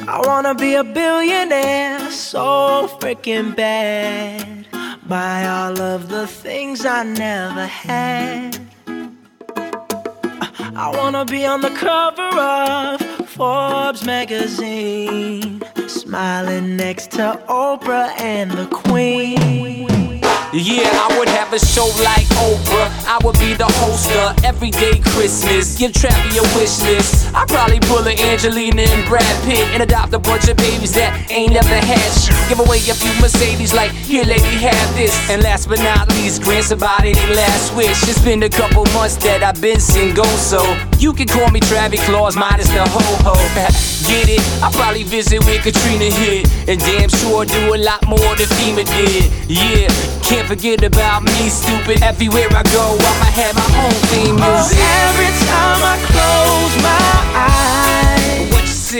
I wanna be a billionaire so freaking bad. Buy all of the things I never had. I wanna be on the cover of Forbes magazine, smiling next to Oprah and the Queen. Yeah, I would have a show like Oprah. I would be the host of Everyday Christmas. Give Travi a wish list. I'd probably pull a Angelina and Brad Pitt and adopt a bunch of babies that ain't never had shit. Give away a few Mercedes like, here lady, have this. And last but not least, grant somebody their last wish. It's been a couple months that I've been single, so you can call me Travis Claus minus the ho-ho. Get it? I'll probably visit where Katrina hit, and damn sure do a lot more than FEMA did. Yeah, can't forget about me, stupid. Everywhere I go, I'ma have my own theme music. Every time I close my eyes,